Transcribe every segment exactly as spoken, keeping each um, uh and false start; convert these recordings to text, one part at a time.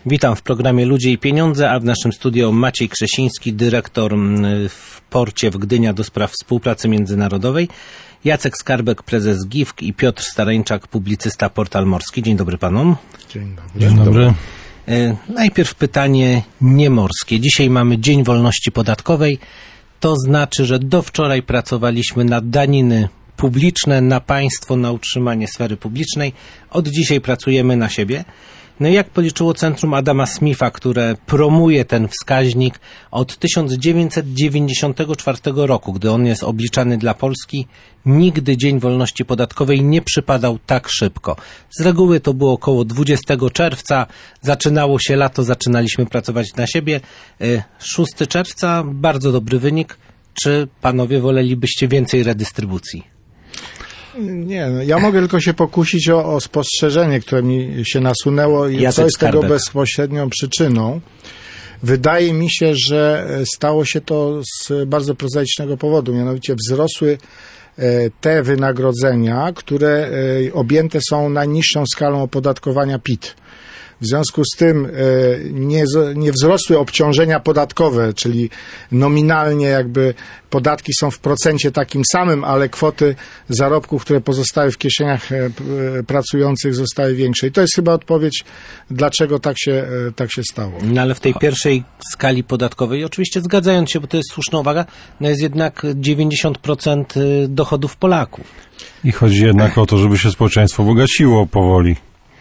Witam w programie Ludzie i Pieniądze, a w naszym studio Maciej Krzesiński, dyrektor w porcie w Gdynia do spraw współpracy międzynarodowej, Jacek Skarbek, prezes G I F K i Piotr Starańczak, publicysta Portal Morski. Dzień dobry panom. Dzień dobry. Dzień dobry. E, najpierw pytanie niemorskie. Dzisiaj mamy Dzień Wolności Podatkowej. To znaczy, że do wczoraj pracowaliśmy na daniny publiczne, na państwo, na utrzymanie sfery publicznej. Od dzisiaj pracujemy na siebie. No i jak policzyło Centrum Adama Smitha, które promuje ten wskaźnik od tysiąc dziewięćset dziewięćdziesiątego czwartego roku, gdy on jest obliczany dla Polski, nigdy Dzień Wolności Podatkowej nie przypadał tak szybko. Z reguły to było około dwudziestego czerwca, zaczynało się lato, zaczynaliśmy pracować na siebie. szóstego czerwca, bardzo dobry wynik. Czy panowie wolelibyście więcej redystrybucji? Nie, no, ja mogę tylko się pokusić o, o spostrzeżenie, które mi się nasunęło i Jacek co jest Skarbek. tego bezpośrednią przyczyną. Wydaje mi się, że stało się to z bardzo prozaicznego powodu, mianowicie wzrosły te wynagrodzenia, które objęte są najniższą skalą opodatkowania P I T. W związku z tym nie, nie wzrosły obciążenia podatkowe, czyli nominalnie jakby podatki są w procencie takim samym, ale kwoty zarobków, które pozostały w kieszeniach pracujących, zostały większe. I to jest chyba odpowiedź, dlaczego tak się, tak się stało. No ale w tej pierwszej skali podatkowej, oczywiście zgadzając się, bo to jest słuszna uwaga, no jest jednak dziewięćdziesiąt procent dochodów Polaków. I chodzi jednak o to, żeby się społeczeństwo bogaciło powoli.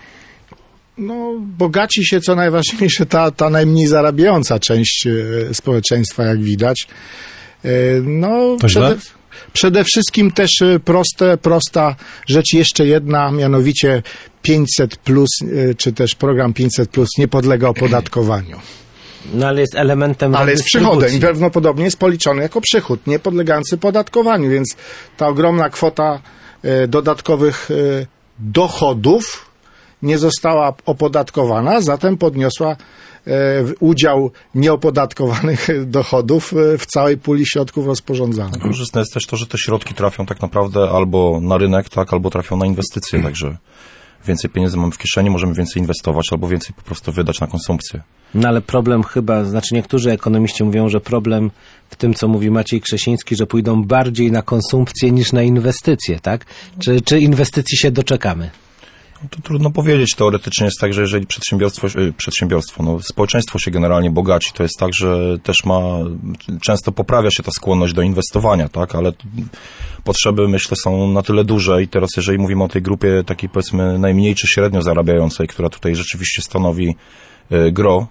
No, bogaci się, co najważniejsze, ta, ta najmniej zarabiająca część e, społeczeństwa, jak widać. E, no, To przede, źle? przede wszystkim też e, proste, prosta rzecz jeszcze jedna, mianowicie pięćset plus, e, czy też program pięćset plus nie podlega opodatkowaniu. No ale jest elementem Ale jest redystrybucji. przychodem i prawdopodobnie jest policzony jako przychód, nie podlegający podatkowaniu, więc ta ogromna kwota e, dodatkowych e, dochodów nie została opodatkowana, zatem podniosła e, udział nieopodatkowanych dochodów e, w całej puli środków rozporządzanych. Korzystne jest też to, że te środki trafią tak naprawdę albo na rynek, tak, albo trafią na inwestycje, także więcej pieniędzy mamy w kieszeni, możemy więcej inwestować, albo więcej po prostu wydać na konsumpcję. No ale problem chyba, znaczy niektórzy ekonomiści mówią, że problem w tym, co mówi Maciej Krzesiński, że pójdą bardziej na konsumpcję niż na inwestycje, tak? Czy, czy inwestycji się doczekamy? No to trudno powiedzieć. Teoretycznie jest tak, że jeżeli przedsiębiorstwo, przedsiębiorstwo, no społeczeństwo się generalnie bogaci, to jest tak, że też ma, często poprawia się ta skłonność do inwestowania, tak, ale potrzeby, myślę, są na tyle duże i teraz jeżeli mówimy o tej grupie takiej, powiedzmy, najmniej czy średnio zarabiającej, która tutaj rzeczywiście stanowi gro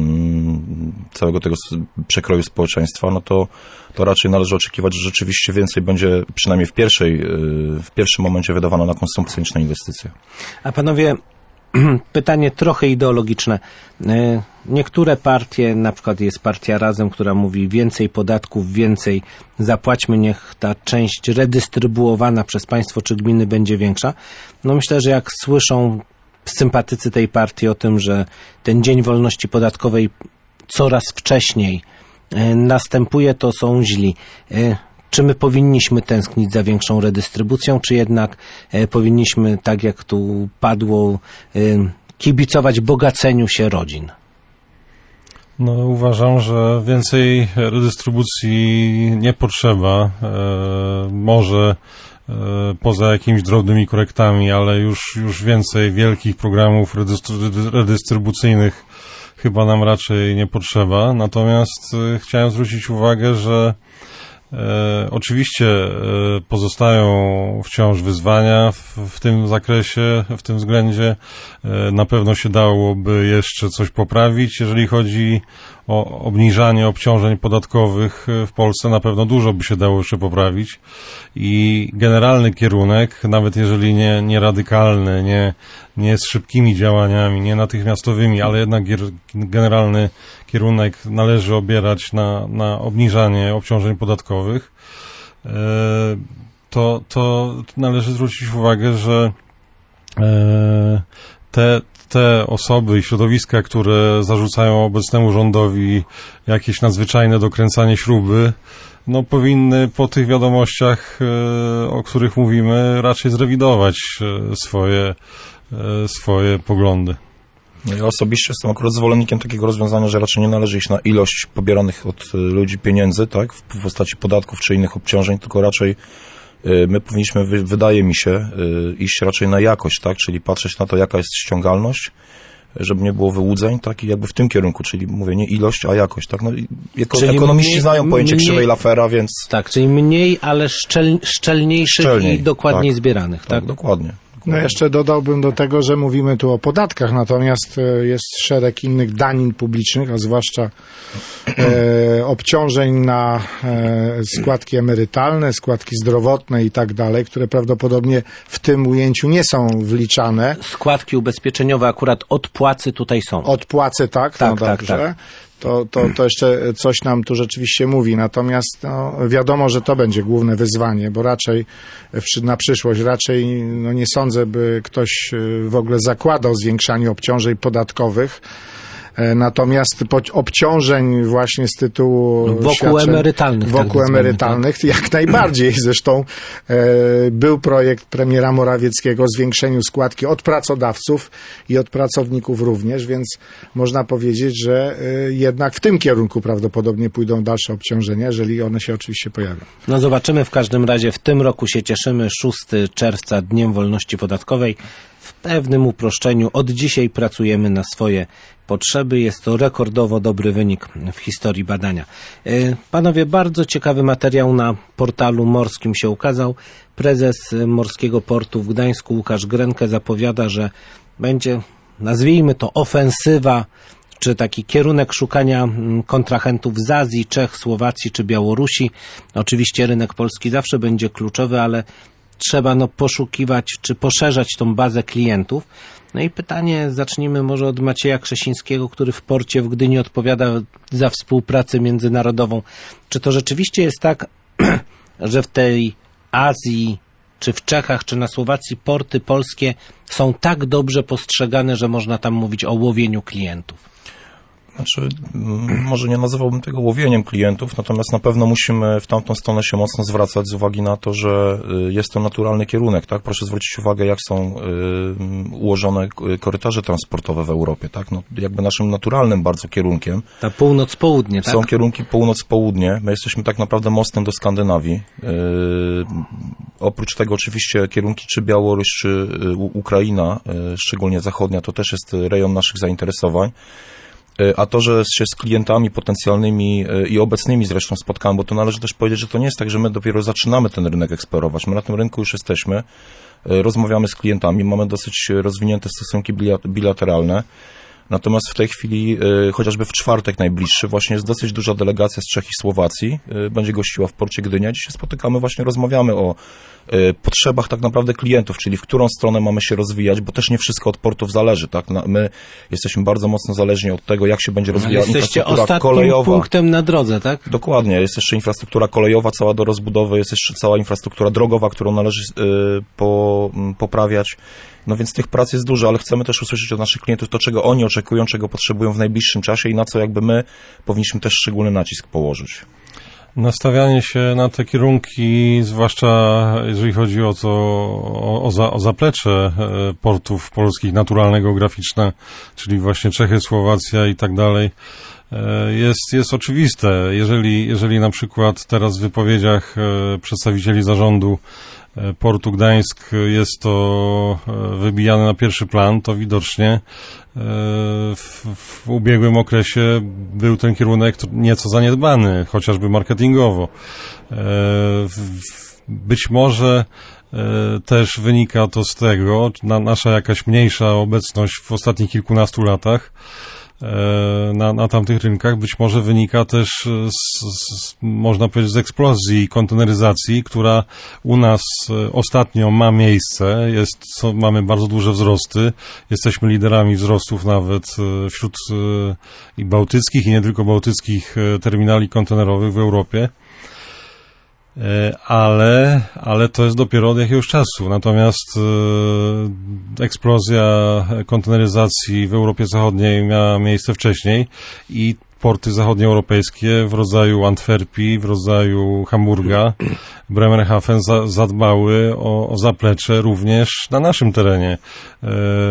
całego tego przekroju społeczeństwa, no to, to raczej należy oczekiwać, że rzeczywiście więcej będzie, przynajmniej w pierwszej, w pierwszym momencie wydawano na konsumpcję niż na inwestycje. A panowie, pytanie trochę ideologiczne. Niektóre partie, na przykład jest partia Razem, która mówi więcej podatków, więcej zapłaćmy, niech ta część redystrybuowana przez państwo czy gminy będzie większa. No myślę, że jak słyszą sympatycy tej partii o tym, że ten Dzień Wolności Podatkowej coraz wcześniej e, następuje, to są źli. E, czy my powinniśmy tęsknić za większą redystrybucją, czy jednak e, powinniśmy, tak jak tu padło, e, kibicować bogaceniu się rodzin? No, uważam, że więcej redystrybucji nie potrzeba. E, może poza jakimiś drobnymi korektami, ale już, już więcej wielkich programów redystry- redystrybucyjnych chyba nam raczej nie potrzeba. Natomiast e, chciałem zwrócić uwagę, że e, oczywiście e, pozostają wciąż wyzwania w, w tym zakresie, w tym względzie. E, na pewno się dałoby jeszcze coś poprawić, jeżeli chodzi o obniżanie obciążeń podatkowych w Polsce. Na pewno dużo by się dało jeszcze poprawić i generalny kierunek, nawet jeżeli nie, nie radykalny, nie, nie z szybkimi działaniami, nie natychmiastowymi, ale jednak generalny kierunek należy obierać na, na obniżanie obciążeń podatkowych, to, to należy zwrócić uwagę, że te te osoby i środowiska, które zarzucają obecnemu rządowi jakieś nadzwyczajne dokręcanie śruby, no powinny po tych wiadomościach, o których mówimy, raczej zrewidować swoje, swoje poglądy. No ja osobiście jestem akurat zwolennikiem takiego rozwiązania, że raczej nie należy iść na ilość pobieranych od ludzi pieniędzy, tak, w postaci podatków czy innych obciążeń, tylko raczej my powinniśmy, wydaje mi się, iść raczej na jakość, tak, czyli patrzeć na to, jaka jest ściągalność, żeby nie było wyłudzeń, tak, i jakby w tym kierunku, czyli mówię, nie ilość, a jakość, tak, no jako, ekonomiści mniej, znają pojęcie mniej, krzywej Laffera, więc... Tak, czyli mniej, ale szczel, szczelniejszych Szczelniej, i dokładniej tak, zbieranych, tak? Tak, dokładnie. No jeszcze dodałbym do tego, że mówimy tu o podatkach, natomiast jest szereg innych danin publicznych, a zwłaszcza e, obciążeń na e, składki emerytalne, składki zdrowotne i tak dalej, które prawdopodobnie w tym ujęciu nie są wliczane. Składki ubezpieczeniowe akurat od płacy tutaj są. Od płacy, tak? Tak, no tak, dobrze. tak. To, to, to jeszcze coś nam tu rzeczywiście mówi. Natomiast no, wiadomo, że to będzie główne wyzwanie, bo raczej w, na przyszłość raczej no, nie sądzę, by ktoś w ogóle zakładał zwiększanie obciążeń podatkowych. Natomiast obciążeń właśnie z tytułu wokół emerytalnych. Wokół tak emerytalnych, tak? Jak najbardziej. Zresztą e, był projekt premiera Morawieckiego o zwiększeniu składki od pracodawców i od pracowników również, więc można powiedzieć, że e, jednak w tym kierunku prawdopodobnie pójdą dalsze obciążenia, jeżeli one się oczywiście pojawią. No zobaczymy, w każdym razie w tym roku się cieszymy, szóstego czerwca, Dniem Wolności Podatkowej. W pewnym uproszczeniu od dzisiaj pracujemy na swoje potrzeby. Jest to rekordowo dobry wynik w historii badania. Panowie, bardzo ciekawy materiał na portalu morskim się ukazał. Prezes Morskiego Portu w Gdańsku, Łukasz Grenke, zapowiada, że będzie, nazwijmy to, ofensywa, czy taki kierunek szukania kontrahentów z Azji, Czech, Słowacji czy Białorusi. Oczywiście rynek polski zawsze będzie kluczowy, ale trzeba no poszukiwać czy poszerzać tą bazę klientów. No i pytanie, zacznijmy może od Macieja Krzesińskiego, który w porcie w Gdyni odpowiada za współpracę międzynarodową. Czy to rzeczywiście jest tak, że w tej Azji, czy w Czechach, czy na Słowacji porty polskie są tak dobrze postrzegane, że można tam mówić o łowieniu klientów? Znaczy, może nie nazywałbym tego łowieniem klientów, natomiast na pewno musimy w tamtą stronę się mocno zwracać z uwagi na to, że jest to naturalny kierunek, tak? Proszę zwrócić uwagę, jak są y, ułożone korytarze transportowe w Europie, tak? No, jakby naszym naturalnym bardzo kierunkiem. Ta północ-południe, tak? Są kierunki północ-południe. My jesteśmy tak naprawdę mostem do Skandynawii. Y, oprócz tego oczywiście kierunki czy Białoruś, czy Ukraina, y, szczególnie zachodnia, to też jest rejon naszych zainteresowań. A to, że się z klientami potencjalnymi i obecnymi zresztą spotkałem, bo to należy też powiedzieć, że to nie jest tak, że my dopiero zaczynamy ten rynek eksplorować. My na tym rynku już jesteśmy, rozmawiamy z klientami, mamy dosyć rozwinięte stosunki bilateralne. Natomiast w tej chwili, chociażby w czwartek najbliższy, właśnie jest dosyć duża delegacja z Czech i Słowacji, będzie gościła w porcie Gdynia. Dziś się spotykamy, właśnie rozmawiamy o potrzebach tak naprawdę klientów, czyli w którą stronę mamy się rozwijać, bo też nie wszystko od portów zależy, tak? My jesteśmy bardzo mocno zależni od tego, jak się będzie rozwijała infrastruktura kolejowa. Punktem na drodze, tak? Dokładnie. Jest jeszcze infrastruktura kolejowa cała do rozbudowy, jest jeszcze cała infrastruktura drogowa, którą należy po, poprawiać. No więc tych prac jest dużo, ale chcemy też usłyszeć od naszych klientów to, czego oni oczekują, czego potrzebują w najbliższym czasie i na co jakby my powinniśmy też szczególny nacisk położyć. Nastawianie się na te kierunki, zwłaszcza jeżeli chodzi o to, o, o, za, o zaplecze portów polskich naturalne, geograficzne, czyli właśnie Czechy, Słowacja i tak dalej, jest, jest oczywiste. Jeżeli, jeżeli na przykład teraz w wypowiedziach przedstawicieli zarządu Portu Gdańsk jest to wybijane na pierwszy plan, to widocznie w, w ubiegłym okresie był ten kierunek nieco zaniedbany, chociażby marketingowo. Być może też wynika to z tego, nasza jakaś mniejsza obecność w ostatnich kilkunastu latach na, na tamtych rynkach być może wynika też z, z, można powiedzieć, z eksplozji konteneryzacji, która u nas ostatnio ma miejsce, jest, są, mamy bardzo duże wzrosty, jesteśmy liderami wzrostów nawet wśród i bałtyckich i nie tylko bałtyckich terminali kontenerowych w Europie. Ale, ale to jest dopiero od jakiegoś czasu. Natomiast e, eksplozja konteneryzacji w Europie Zachodniej miała miejsce wcześniej i porty zachodnioeuropejskie w rodzaju Antwerpii, w rodzaju Hamburga, Bremerhaven za, zadbały o, o zaplecze również na naszym terenie, e,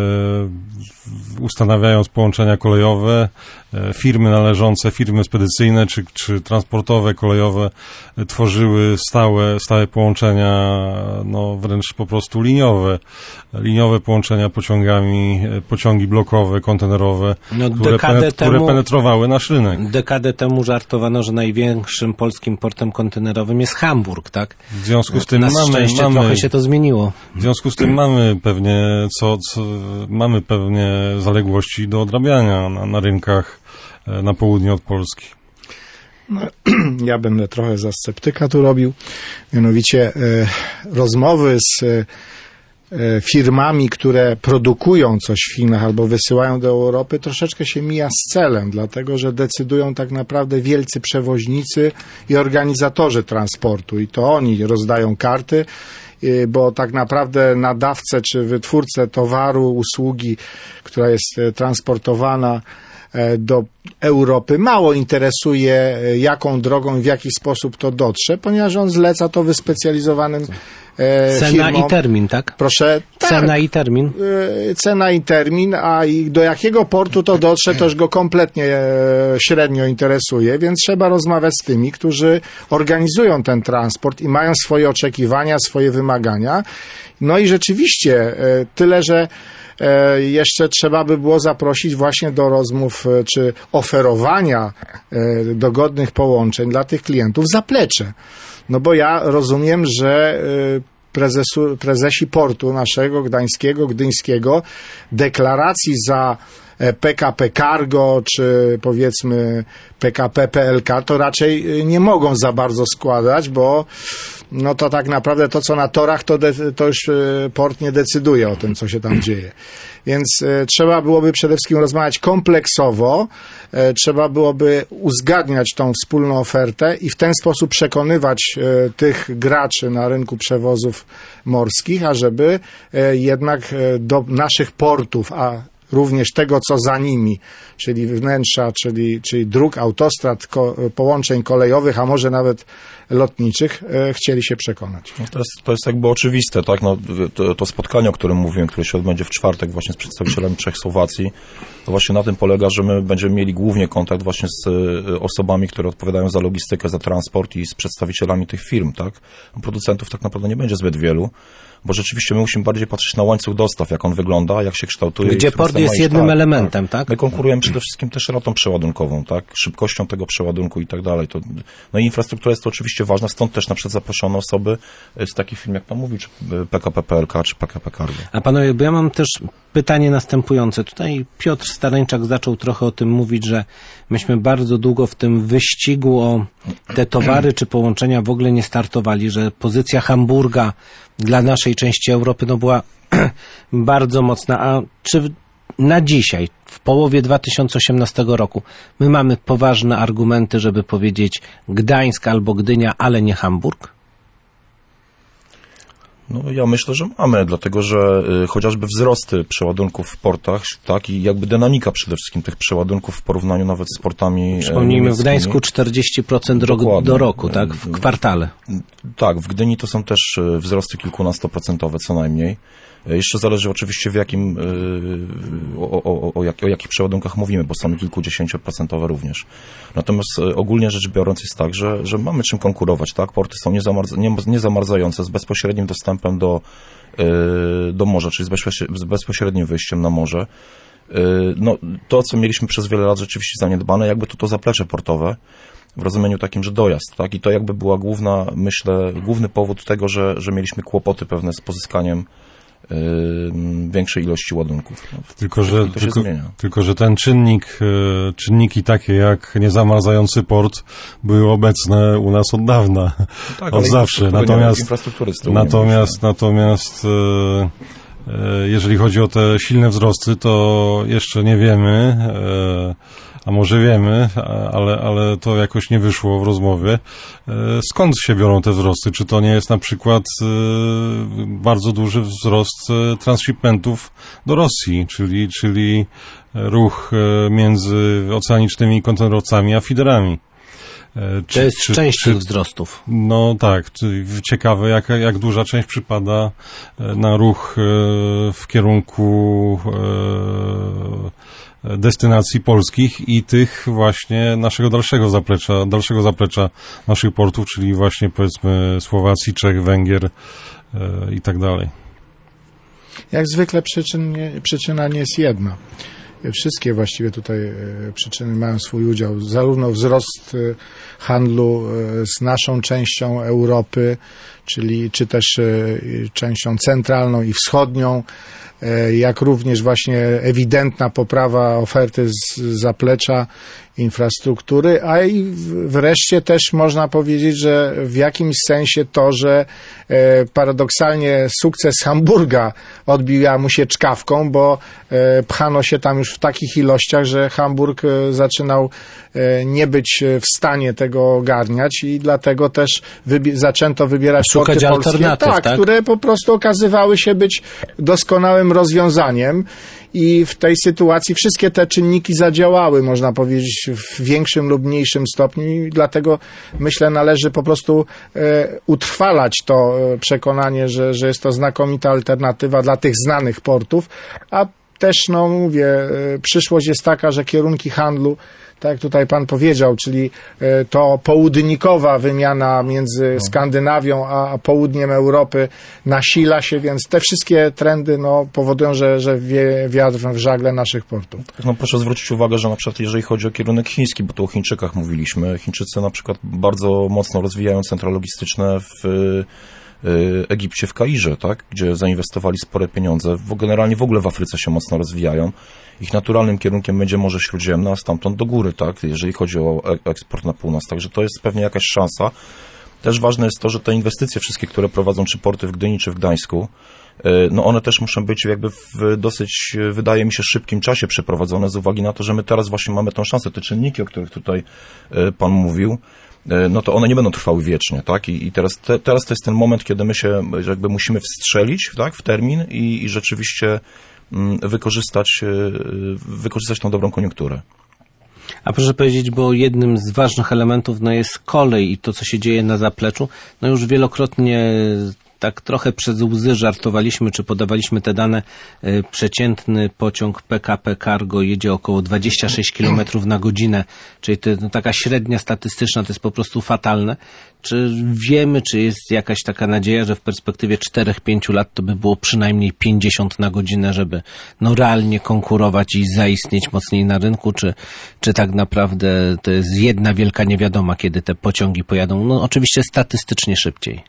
ustanawiając połączenia kolejowe, e, firmy należące, firmy spedycyjne czy, czy transportowe, kolejowe e, tworzyły stałe, stałe połączenia, no wręcz po prostu liniowe, liniowe połączenia pociągami, e, pociągi blokowe, kontenerowe, no, które, penet, temu, które penetrowały nasz rynek. Dekadę temu żartowano, że największym polskim portem kontenerowym jest Hamburg, tak? W związku z tym Na mamy, szczęście mamy, trochę się to zmieniło. w związku z tym mamy pewnie, co, co, mamy pewnie zaległości do odrabiania na, na rynkach e, na południe od Polski. No, ja będę trochę za sceptyka tu robił. Mianowicie e, rozmowy z e, firmami, które produkują coś w Chinach albo wysyłają do Europy, troszeczkę się mija z celem, dlatego że decydują tak naprawdę wielcy przewoźnicy i organizatorzy transportu i to oni rozdają karty, bo tak naprawdę nadawcę czy wytwórcę towaru, usługi, która jest transportowana do Europy, mało interesuje, jaką drogą i w jaki sposób to dotrze, ponieważ on zleca to wyspecjalizowanym e, Cena firmom. i termin, tak? Proszę. Cena tak, i termin. e, Cena i termin, a i do jakiego portu to dotrze, to już go kompletnie e, średnio interesuje, więc trzeba rozmawiać z tymi, którzy organizują ten transport i mają swoje oczekiwania, swoje wymagania. No i rzeczywiście, e, tyle, że jeszcze trzeba by było zaprosić właśnie do rozmów czy oferowania dogodnych połączeń dla tych klientów zaplecze. No bo ja rozumiem, że prezesu, prezesi portu naszego gdańskiego, gdyńskiego deklaracji za P K P Cargo czy powiedzmy P K P P L K to raczej nie mogą za bardzo składać, bo no to tak naprawdę to, co na torach, to, de, to już port nie decyduje o tym, co się tam dzieje. Więc e, trzeba byłoby przede wszystkim rozmawiać kompleksowo, e, trzeba byłoby uzgadniać tą wspólną ofertę i w ten sposób przekonywać e, tych graczy na rynku przewozów morskich, ażeby e, jednak e, do naszych portów, a również tego, co za nimi, czyli wnętrza, czyli, czyli dróg, autostrad, ko, połączeń kolejowych, a może nawet lotniczych, e, chcieli się przekonać. No to, jest, to jest jakby oczywiste, tak? No, to, to spotkanie, o którym mówiłem, które się odbędzie w czwartek właśnie z przedstawicielami Czechosłowacji, to właśnie na tym polega, że my będziemy mieli głównie kontakt właśnie z osobami, które odpowiadają za logistykę, za transport i z przedstawicielami tych firm, tak? Producentów tak naprawdę nie będzie zbyt wielu, bo rzeczywiście my musimy bardziej patrzeć na łańcuch dostaw, jak on wygląda, jak się kształtuje. Gdzie port jest jednym tak, elementem, tak? My konkurujemy przede wszystkim też ratą przeładunkową, tak? Szybkością tego przeładunku i tak dalej. To, no i infrastruktura jest to oczywiście ważna, stąd też na przykład zaproszone osoby z takich firm, jak pan mówi, czy P K P P L K, czy P K P Cargo. A panowie, bo ja mam też pytanie następujące. Tutaj Piotr Starańczak zaczął trochę o tym mówić, że myśmy bardzo długo w tym wyścigu o te towary czy połączenia w ogóle nie startowali, że pozycja Hamburga dla naszej części Europy no była bardzo mocna. A czy na dzisiaj, w połowie dwa tysiące osiemnastego roku, my mamy poważne argumenty, żeby powiedzieć Gdańsk albo Gdynia, ale nie Hamburg? No ja myślę, że mamy, dlatego że y, chociażby wzrosty przeładunków w portach, tak, i jakby dynamika przede wszystkim tych przeładunków w porównaniu nawet z portami Przypomnijmy, w Gdańsku czterdzieści procent rok do roku, tak, w kwartale. Tak, w Gdyni to są też wzrosty kilkunastoprocentowe co najmniej. Jeszcze zależy oczywiście w jakim, o, o, o, jak, o jakich przeładunkach mówimy, bo są kilkudziesięcioprocentowe również. Natomiast ogólnie rzecz biorąc jest tak, że, że mamy czym konkurować, tak? Porty są niezamarza, nie, niezamarzające z bezpośrednim dostępem do, do morza, czyli z, bezpośrednim, z bezpośrednim wyjściem na morze. No, to, co mieliśmy przez wiele lat rzeczywiście zaniedbane, jakby to to zaplecze portowe, w rozumieniu takim, że dojazd, tak? I to jakby była główna, myślę, główny powód tego, że, że mieliśmy kłopoty pewne z pozyskaniem Yy, większej ilości ładunków. No, tylko, że, tylko, tylko, że ten czynnik, yy, czynniki takie jak niezamarzający port były obecne u nas od dawna, no tak, od zawsze. Natomiast, infrastruktury natomiast, natomiast yy, yy, jeżeli chodzi o te silne wzrosty, to jeszcze nie wiemy, yy, a może wiemy, ale, ale to jakoś nie wyszło w rozmowie. Skąd się biorą te wzrosty? Czy to nie jest na przykład bardzo duży wzrost transshipmentów do Rosji, czyli, czyli ruch między oceanicznymi kontenerowcami a feederami. Czy, to jest czy, część czy, tych wzrostów. No tak. Ciekawe, jak, jak duża część przypada na ruch w kierunku destynacji polskich i tych właśnie naszego dalszego zaplecza, dalszego zaplecza naszych portów, czyli właśnie powiedzmy Słowacji, Czech, Węgier i tak dalej. Jak zwykle przyczyn nie, przyczyna nie jest jedna. Wszystkie właściwie tutaj przyczyny mają swój udział. Zarówno wzrost handlu z naszą częścią Europy, czyli czy też częścią centralną i wschodnią, jak również właśnie ewidentna poprawa oferty z zaplecza infrastruktury, a i wreszcie też można powiedzieć, że w jakimś sensie to, że e, paradoksalnie sukces Hamburga odbija mu się czkawką, bo e, pchano się tam już w takich ilościach, że Hamburg e, zaczynał e, nie być w stanie tego ogarniać i dlatego też wybi- zaczęto wybierać szukać porty polskie, tak, tak, które po prostu okazywały się być doskonałym rozwiązaniem. I w tej sytuacji wszystkie te czynniki zadziałały, można powiedzieć, w większym lub mniejszym stopniu i dlatego myślę należy po prostu e, utrwalać to e, przekonanie, że, że jest to znakomita alternatywa dla tych znanych portów, a też, no mówię, e, przyszłość jest taka, że kierunki handlu, tak jak tutaj pan powiedział, czyli to południkowa wymiana między Skandynawią a południem Europy nasila się, więc te wszystkie trendy no, powodują, że, że wie wiatr w żagle naszych portów. No proszę zwrócić uwagę, że na przykład jeżeli chodzi o kierunek chiński, bo tu o Chińczykach mówiliśmy, Chińczycy na przykład bardzo mocno rozwijają centra logistyczne w Egipcie, w Kairze, tak, gdzie zainwestowali spore pieniądze. W, generalnie w ogóle w Afryce się mocno rozwijają. Ich naturalnym kierunkiem będzie Morze Śródziemne, a stamtąd do góry, tak, jeżeli chodzi o eksport na północ. Także to jest pewnie jakaś szansa. Też ważne jest to, że te inwestycje wszystkie, które prowadzą czy porty w Gdyni, czy w Gdańsku, no one też muszą być jakby w dosyć, wydaje mi się, szybkim czasie przeprowadzone z uwagi na to, że my teraz właśnie mamy tę szansę. Te czynniki, o których tutaj pan mówił, no to one nie będą trwały wiecznie, tak? I, i teraz, te, teraz to jest ten moment, kiedy my się jakby musimy wstrzelić, tak, w termin i, i rzeczywiście mm, wykorzystać, wykorzystać tą dobrą koniunkturę. A proszę powiedzieć, bo jednym z ważnych elementów no jest kolej i to, co się dzieje na zapleczu, no już wielokrotnie tak trochę przez łzy żartowaliśmy, czy podawaliśmy te dane. Przeciętny pociąg P K P Cargo jedzie około dwadzieścia sześć kilometrów na godzinę, czyli to no, taka średnia statystyczna, to jest po prostu fatalne. Czy wiemy, czy jest jakaś taka nadzieja, że w perspektywie czterech pięciu lat to by było przynajmniej pięćdziesiąt na godzinę, żeby no realnie konkurować i zaistnieć mocniej na rynku, czy, czy tak naprawdę to jest jedna wielka niewiadoma, kiedy te pociągi pojadą, no oczywiście statystycznie szybciej.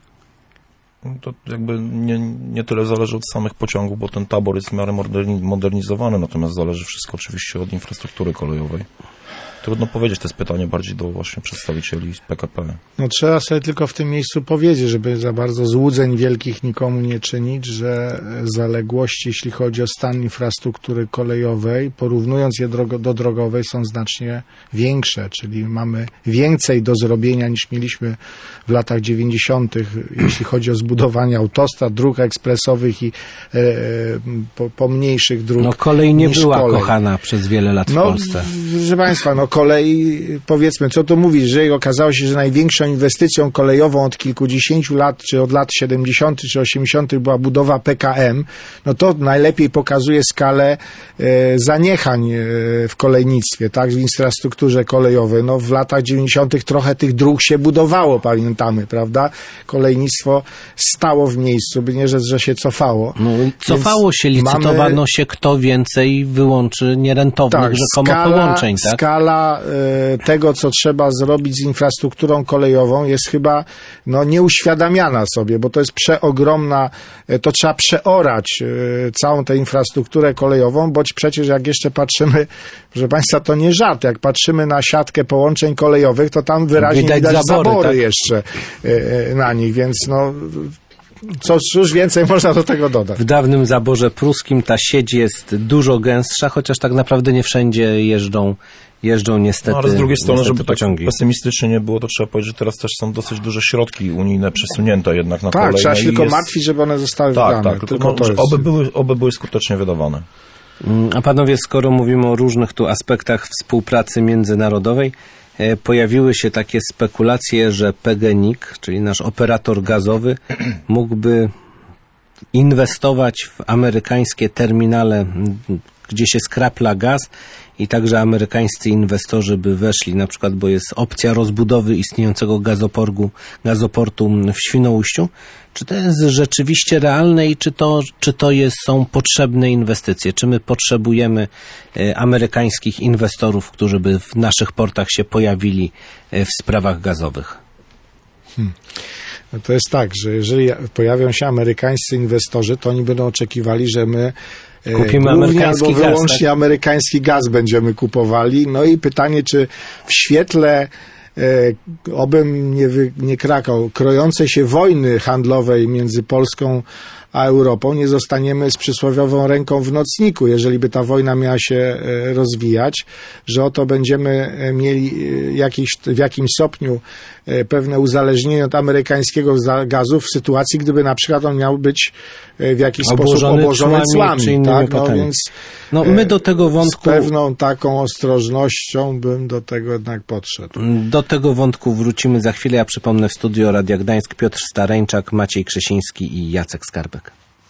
To jakby nie, nie tyle zależy od samych pociągów, bo ten tabor jest w miarę modernizowany, natomiast zależy wszystko oczywiście od infrastruktury kolejowej. Trudno powiedzieć, to jest pytanie bardziej do właśnie przedstawicieli z P K P. No trzeba sobie tylko w tym miejscu powiedzieć, żeby za bardzo złudzeń wielkich nikomu nie czynić, że zaległości, jeśli chodzi o stan infrastruktury kolejowej, porównując je drogo, do drogowej, są znacznie większe, czyli mamy więcej do zrobienia niż mieliśmy w latach dziewięćdziesiątych, jeśli chodzi o zbudowanie autostrad, dróg ekspresowych i e, po, pomniejszych dróg. No kolej nie była kolej. kochana przez wiele lat w no, Polsce. Proszę Państwa, no kolej, powiedzmy, co tu mówisz, jeżeli okazało się, że największą inwestycją kolejową od kilkudziesięciu lat, czy od lat siedemdziesiątych czy osiemdziesiątych była budowa P K M, no to najlepiej pokazuje skalę e, zaniechań e, w kolejnictwie, tak, w infrastrukturze kolejowej. No w latach dziewięćdziesiątych trochę tych dróg się budowało, pamiętamy, prawda? Kolejnictwo stało w miejscu, by nie rzec, że się cofało. No, cofało się, licytowano mamy... się, kto więcej wyłączy nierentownych tak, rzekomo skala, połączeń, tak? Skala y, tego, co trzeba zrobić z infrastrukturą kolejową jest chyba no, nieuświadamiana sobie, bo to jest przeogromna, y, to trzeba przeorać y, całą tę infrastrukturę kolejową, bo przecież jak jeszcze patrzymy, proszę Państwa, to nie żart, jak patrzymy na siatkę połączeń kolejowych, to tam wyraźnie widać, widać zabory, zabory tak? jeszcze y, y, na nich, więc no... Co już więcej można do tego dodać. W dawnym zaborze pruskim ta sieć jest dużo gęstsza, chociaż tak naprawdę nie wszędzie jeżdżą, jeżdżą niestety, no, ale z drugiej strony, żeby pociągi. Tak pesymistycznie nie było, to trzeba powiedzieć, że teraz też są dosyć duże środki unijne przesunięte jednak na tak, kolej. trzeba się tylko jest... martwić, żeby one zostały tak, wydane. Tak, tylko, tylko no, jest... oby, były, oby były skutecznie wydawane. A panowie, skoro mówimy o różnych tu aspektach współpracy międzynarodowej, pojawiły się takie spekulacje, że P G N I G, czyli nasz operator gazowy, mógłby inwestować w amerykańskie terminale, gdzie się skrapla gaz i także amerykańscy inwestorzy by weszli, na przykład, bo jest opcja rozbudowy istniejącego gazoportu, gazoportu w Świnoujściu. Czy to jest rzeczywiście realne i czy to, czy to jest, są potrzebne inwestycje? Czy my potrzebujemy e, amerykańskich inwestorów, którzy by w naszych portach się pojawili e, w sprawach gazowych? Hmm. No to jest tak, że jeżeli pojawią się amerykańscy inwestorzy, to oni będą oczekiwali, że my kupimy głównie albo wyłącznie gaz, tak? amerykański gaz będziemy kupowali. No i pytanie, czy w świetle, e, obym nie, wy, nie krakał, krojącej się wojny handlowej między Polską a Europą, nie zostaniemy z przysłowiową ręką w nocniku, jeżeli by ta wojna miała się e, rozwijać, że oto będziemy mieli jakiś, w jakimś stopniu e, pewne uzależnienie od amerykańskiego gazu w sytuacji, gdyby na przykład on miał być e, w jakiś obłożony sposób obłożony cłami, cłami. Tak? No, więc no, my do tego wątku, z pewną taką ostrożnością bym do tego jednak podszedł. Do tego wątku wrócimy za chwilę. Ja przypomnę, w studio Radia Gdańsk Piotr Stareńczak, Maciej Krzesiński i Jacek Skarbek.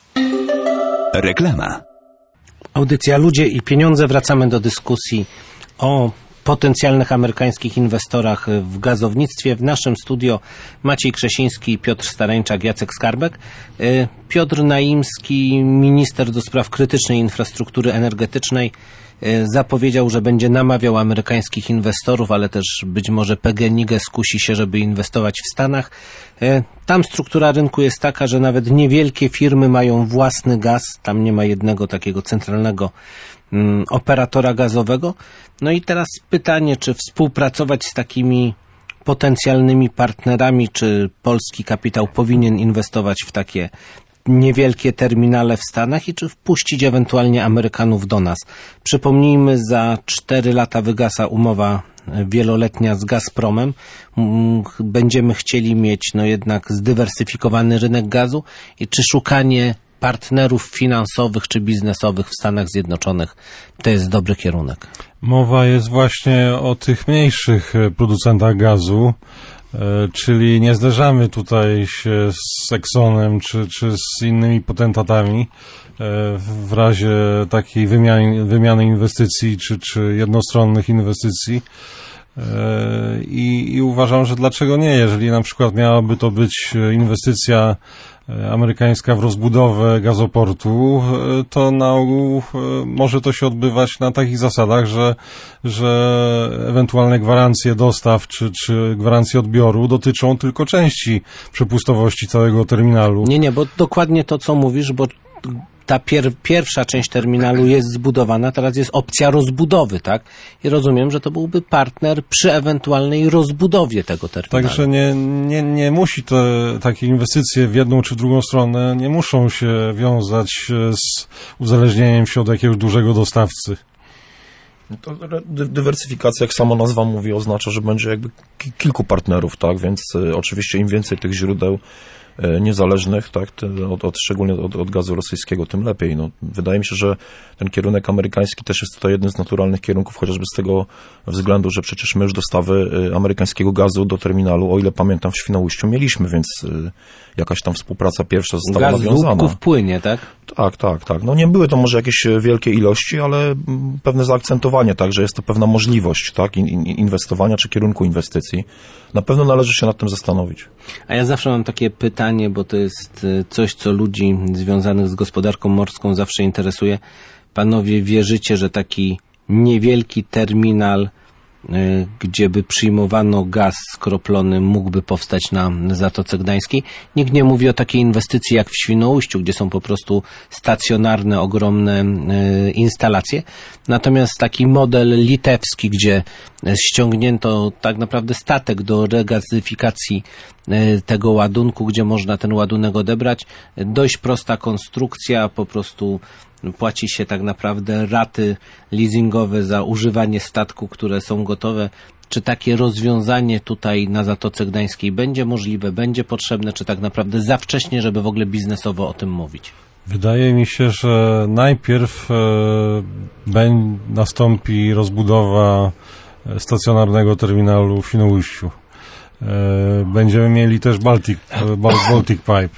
Reklama. Audycja Ludzie i Pieniądze. Wracamy do dyskusji o potencjalnych amerykańskich inwestorach w gazownictwie. W naszym studio Maciej Krzesiński, Piotr Stareńczak, Jacek Skarbek. Piotr Naimski, minister do spraw krytycznej infrastruktury energetycznej, zapowiedział, że będzie namawiał amerykańskich inwestorów, ale też być może P G N I G skusi się, żeby inwestować w Stanach. Tam struktura rynku jest taka, że nawet niewielkie firmy mają własny gaz. Tam nie ma jednego takiego centralnego um, operatora gazowego. No i teraz pytanie, czy współpracować z takimi potencjalnymi partnerami, czy polski kapitał powinien inwestować w takie niewielkie terminale w Stanach i czy wpuścić ewentualnie Amerykanów do nas. Przypomnijmy, za cztery lata wygasa umowa wieloletnia z Gazpromem. Będziemy chcieli mieć no jednak zdywersyfikowany rynek gazu i czy szukanie partnerów finansowych czy biznesowych w Stanach Zjednoczonych to jest dobry kierunek? Mowa jest właśnie o tych mniejszych producentach gazu, czyli nie zderzamy tutaj się z Exxonem czy, czy z innymi potentatami w razie takiej wymiany, wymiany inwestycji czy, czy jednostronnych inwestycji. I, I uważam, że dlaczego nie? Jeżeli na przykład miałaby to być inwestycja amerykańska w rozbudowę gazoportu, to na ogół może to się odbywać na takich zasadach, że, że ewentualne gwarancje dostaw czy, czy gwarancje odbioru dotyczą tylko części przepustowości całego terminalu. Nie, nie, bo dokładnie to, co mówisz, bo ta pier- pierwsza część terminalu jest zbudowana, teraz jest opcja rozbudowy, tak? I rozumiem, że to byłby partner przy ewentualnej rozbudowie tego terminalu. Także nie, nie, nie musi te takie inwestycje w jedną czy w drugą stronę, nie muszą się wiązać z uzależnieniem się od jakiegoś dużego dostawcy. To dy- dywersyfikacja, jak sama nazwa mówi, oznacza, że będzie jakby ki- kilku partnerów, tak? Więc y, oczywiście im więcej tych źródeł niezależnych, tak, od, od, szczególnie od, od gazu rosyjskiego, tym lepiej. No, wydaje mi się, że ten kierunek amerykański też jest tutaj jednym z naturalnych kierunków, chociażby z tego względu, że przecież my już dostawy amerykańskiego gazu do terminalu, o ile pamiętam, w Świnoujściu mieliśmy, więc jakaś tam współpraca pierwsza została Gaz nawiązana. Gaz z łupków płynie, tak? Tak, tak, tak. No nie były to może jakieś wielkie ilości, ale pewne zaakcentowanie, tak, że jest to pewna możliwość, tak, in, in, inwestowania czy kierunku inwestycji. Na pewno należy się nad tym zastanowić. A ja zawsze mam takie pytanie, bo to jest coś, co ludzi związanych z gospodarką morską zawsze interesuje. Panowie, wierzycie, że taki niewielki terminal, gdzie by przyjmowano gaz skroplony, mógłby powstać na Zatoce Gdańskiej? Nikt nie mówi o takiej inwestycji jak w Świnoujściu, gdzie są po prostu stacjonarne, ogromne instalacje. Natomiast taki model litewski, gdzie ściągnięto tak naprawdę statek do regazyfikacji tego ładunku, gdzie można ten ładunek odebrać, dość prosta konstrukcja, po prostu płaci się tak naprawdę raty leasingowe za używanie statku, które są gotowe. Czy takie rozwiązanie tutaj na Zatoce Gdańskiej będzie możliwe, będzie potrzebne, czy tak naprawdę za wcześnie, żeby w ogóle biznesowo o tym mówić? Wydaje mi się, że najpierw e, beń, nastąpi rozbudowa stacjonarnego terminalu w Świnoujściu. E, będziemy mieli też Baltic, e, Baltic Pipe.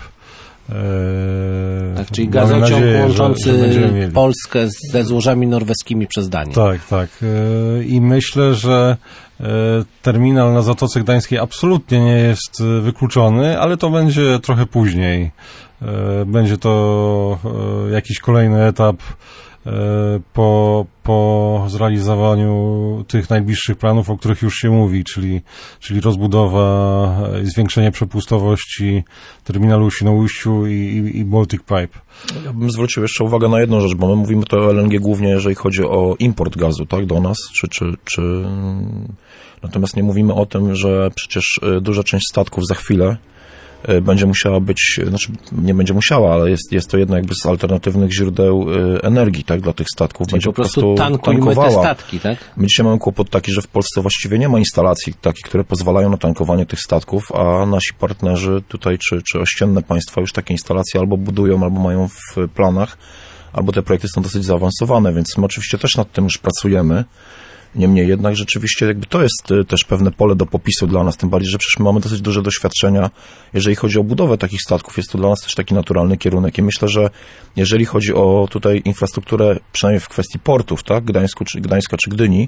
E, tak, czyli gazociąg nadzieję, łączący że, że Polskę ze złożami norweskimi przez Danię. Tak, tak. E, I myślę, że e, terminal na Zatoce Gdańskiej absolutnie nie jest wykluczony, ale to będzie trochę później. E, będzie to e, jakiś kolejny etap e, po, po zrealizowaniu tych najbliższych planów, o których już się mówi, czyli, czyli rozbudowa i zwiększenie przepustowości terminalu w Świnoujściu i, i, i Baltic Pipe. Ja bym zwrócił jeszcze uwagę na jedną rzecz, bo my mówimy to o L N G głównie, jeżeli chodzi o import gazu, tak, do nas, czy, czy, czy... natomiast nie mówimy o tym, że przecież duża część statków za chwilę będzie musiała być, znaczy nie będzie musiała, ale jest, jest to jedno jakby z alternatywnych źródeł energii, tak, dla tych statków. Czyli będzie po prostu tankujmy te statki, tak? My dzisiaj mamy kłopot taki, że w Polsce właściwie nie ma instalacji takich, które pozwalają na tankowanie tych statków, a nasi partnerzy tutaj, czy, czy ościenne państwa już takie instalacje albo budują, albo mają w planach, albo te projekty są dosyć zaawansowane, więc my oczywiście też nad tym już pracujemy. Niemniej jednak rzeczywiście jakby to jest też pewne pole do popisu dla nas, tym bardziej, że przecież my mamy dosyć duże doświadczenia, jeżeli chodzi o budowę takich statków, jest to dla nas też taki naturalny kierunek i myślę, że jeżeli chodzi o tutaj infrastrukturę, przynajmniej w kwestii portów, tak, Gdańsku, czy, Gdańska czy Gdyni,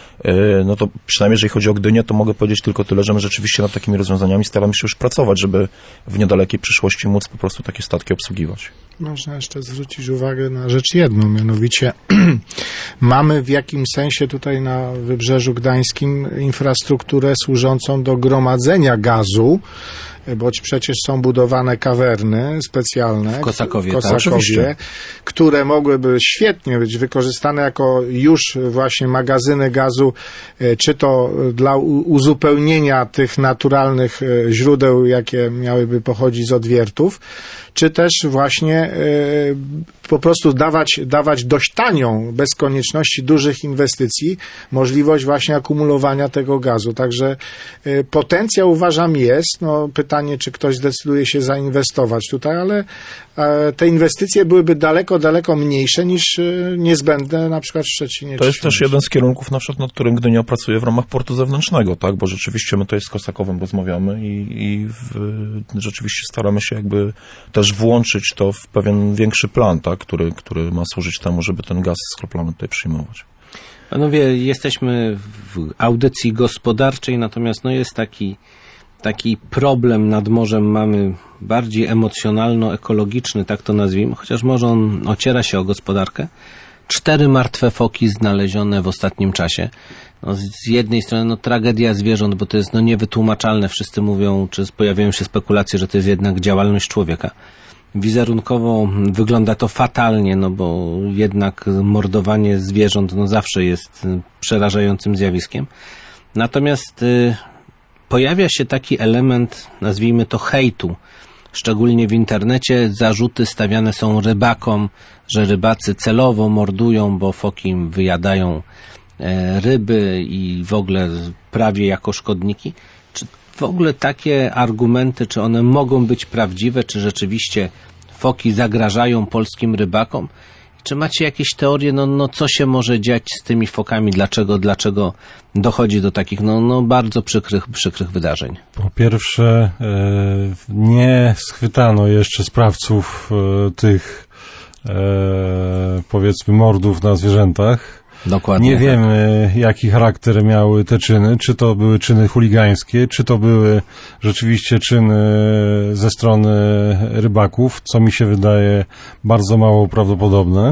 no to przynajmniej jeżeli chodzi o Gdynię, to mogę powiedzieć tylko tyle, że my rzeczywiście nad takimi rozwiązaniami staramy się już pracować, żeby w niedalekiej przyszłości móc po prostu takie statki obsługiwać. Można jeszcze zwrócić uwagę na rzecz jedną, mianowicie mamy w jakimś sensie tutaj na Wybrzeżu Gdańskim infrastrukturę służącą do gromadzenia gazu, boć przecież są budowane kawerny specjalne w Kosakowie, w Kosakowie tak? które mogłyby świetnie być wykorzystane jako już właśnie magazyny gazu, czy to dla uzupełnienia tych naturalnych źródeł, jakie miałyby pochodzić z odwiertów, czy też właśnie po prostu dawać, dawać dość tanią, bez konieczności dużych inwestycji, możliwość właśnie akumulowania tego gazu. Także potencjał uważam jest. No, pytanie, czy ktoś zdecyduje się zainwestować tutaj, ale te inwestycje byłyby daleko, daleko mniejsze niż niezbędne na przykład w Szczecinie. To jest też jeden z kierunków, na przykład, nad którym Gdynia pracuje w ramach portu zewnętrznego, tak, bo rzeczywiście my tutaj z Kosakowem rozmawiamy i, i w, rzeczywiście staramy się jakby też włączyć to w pewien większy plan, tak, który, który ma służyć temu, żeby ten gaz skroplony tutaj przyjmować. Panowie, jesteśmy w audycji gospodarczej, natomiast no jest taki taki problem nad morzem mamy bardziej emocjonalno-ekologiczny, tak to nazwijmy, chociaż może on ociera się o gospodarkę. Cztery martwe foki znalezione w ostatnim czasie. No, z jednej strony no, tragedia zwierząt, bo to jest no, niewytłumaczalne. Wszyscy mówią, czy pojawiają się spekulacje, że to jest jednak działalność człowieka. Wizerunkowo wygląda to fatalnie, no bo jednak mordowanie zwierząt no, zawsze jest przerażającym zjawiskiem. Natomiast y, pojawia się taki element, nazwijmy to hejtu, szczególnie w internecie. Zarzuty stawiane są rybakom, że rybacy celowo mordują, bo foki im wyjadają e, ryby i w ogóle prawie jako szkodniki. Czy w ogóle takie argumenty, czy one mogą być prawdziwe, czy rzeczywiście foki zagrażają polskim rybakom? Czy macie jakieś teorie, no, no co się może dziać z tymi fokami, dlaczego, dlaczego dochodzi do takich no, no bardzo przykrych, przykrych wydarzeń? Po pierwsze, e, nie schwytano jeszcze sprawców e, tych e, powiedzmy mordów na zwierzętach. Dokładnie. Nie wiemy, jaki charakter miały te czyny, czy to były czyny chuligańskie, czy to były rzeczywiście czyny ze strony rybaków, co mi się wydaje bardzo mało prawdopodobne.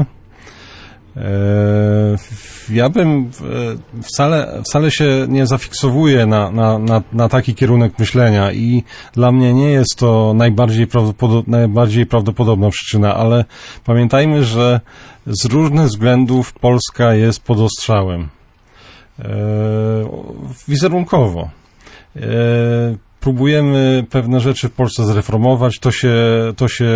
Ja bym wcale, wcale się nie zafiksowuję na, na, na, na taki kierunek myślenia i dla mnie nie jest to najbardziej, prawdopodob- najbardziej prawdopodobna przyczyna, ale pamiętajmy, że z różnych względów Polska jest pod ostrzałem. E, wizerunkowo. E, próbujemy pewne rzeczy w Polsce zreformować, to się, to się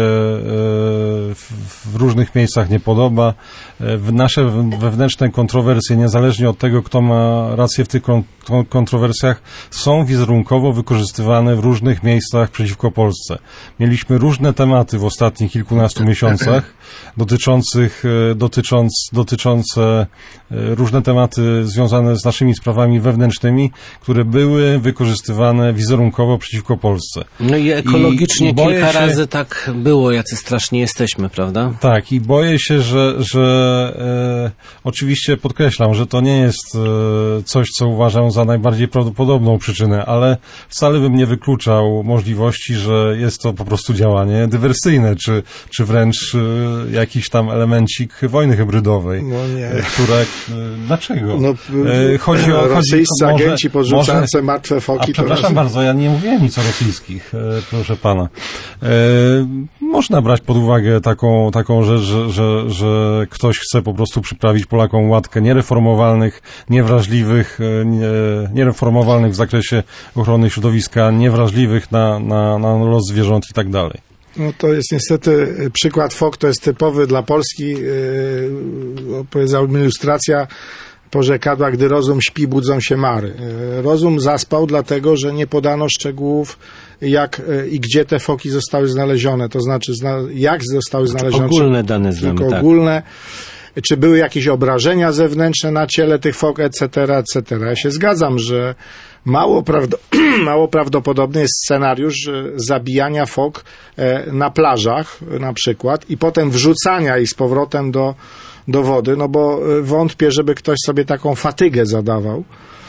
w różnych miejscach nie podoba. W nasze wewnętrzne kontrowersje, niezależnie od tego, kto ma rację w tych kontrowersjach, są wizerunkowo wykorzystywane w różnych miejscach przeciwko Polsce. Mieliśmy różne tematy w ostatnich kilkunastu miesiącach dotyczących, dotycząc, dotyczące różne tematy związane z naszymi sprawami wewnętrznymi, które były wykorzystywane wizerunkowo przeciwko Polsce. No i ekologicznie I, i kilka się, razy tak było, jacy strasznie jesteśmy, prawda? Tak, i boję się, że, że e, oczywiście podkreślam, że to nie jest e, coś, co uważam za najbardziej prawdopodobną przyczynę, ale wcale bym nie wykluczał możliwości, że jest to po prostu działanie dywersyjne, czy, czy wręcz e, jakiś tam elemencik wojny hybrydowej. No nie. E, które, e, dlaczego? No, e, chodzi o... rosyjscy chodzi, agenci porzucające może, martwe foki. A przepraszam to bardzo, ja nie mówiłem nic o rosyjskich, e, proszę pana. E, można brać pod uwagę taką, taką rzecz, że, że, że ktoś chce po prostu przyprawić Polakom łatkę niereformowalnych, niewrażliwych, nie, niereformowalnych w zakresie ochrony środowiska, niewrażliwych na, na, na los zwierząt i tak dalej. No to jest niestety przykład fok, to jest typowy dla Polski, yy, powiedziałbym ilustracja porzekadła, gdy rozum śpi, budzą się mary. Rozum zaspał dlatego, że nie podano szczegółów, jak i gdzie te foki zostały znalezione, to znaczy jak zostały znalezione. Ogólne dane znamy, tylko tak. ogólne, czy były jakieś obrażenia zewnętrzne na ciele tych fok, et cetera, et cetera. Ja się zgadzam, że mało, prawdo, mało prawdopodobny jest scenariusz zabijania fok na plażach na przykład i potem wrzucania ich z powrotem do do wody, no bo wątpię, żeby ktoś sobie taką fatygę zadawał.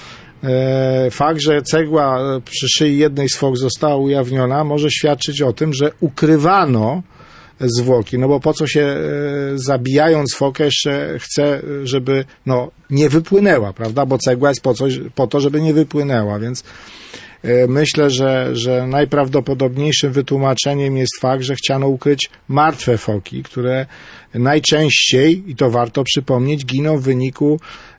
Fakt, że cegła przy szyi jednej z fok została ujawniona, może świadczyć o tym, że ukrywano zwłoki, no bo po co się zabijając fokę jeszcze chce, żeby no, nie wypłynęła, prawda, bo cegła jest po, coś, po to, żeby nie wypłynęła, więc myślę, że, że najprawdopodobniejszym wytłumaczeniem jest fakt, że chciano ukryć martwe foki, które najczęściej, i to warto przypomnieć, giną w wyniku